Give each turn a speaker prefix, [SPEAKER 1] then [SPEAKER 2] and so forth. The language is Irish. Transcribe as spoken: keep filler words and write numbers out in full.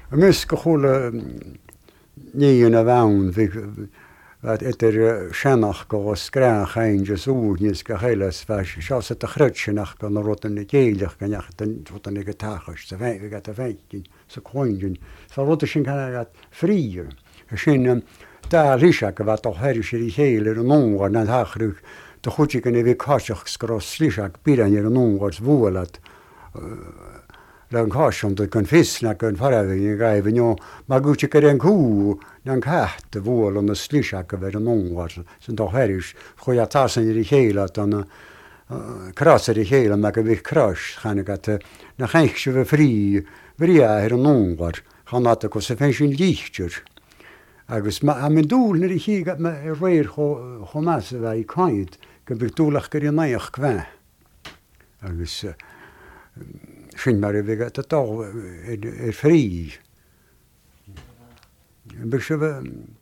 [SPEAKER 1] Mys go chola ní na bhain idir seanach go scrach ein just úníos go chéiles seo sa a chruidsinach go na rutan na géileach ganneach den rutan na gotachas sa bheith gat a bheitgin sa coingin sa ruta sin canna fríir a sin da ríise go bheit ó heirir sé í chéile an nógar na thachrúch de chuide gan bhí cáiseach sco slíseach bían ar an nógars bhualat le an cáisiom do gon fisna gon farabhí gaibh nó má gúte go an cú na an cecht a bhil an na slíseach go bheit an nógar san do heirir chuid atásan í chéile an crasar í chéile me go bhíh cras chana na cheich se bheith frí bhrí ar an nógar chanáta go sa féin sin líchtir. Agus a min dúl na í chi réir chomas a bheith caiid go bh dúlach gur naoch bheith. Agus sin mar a bhíh atá ar frí. Bhí se bheith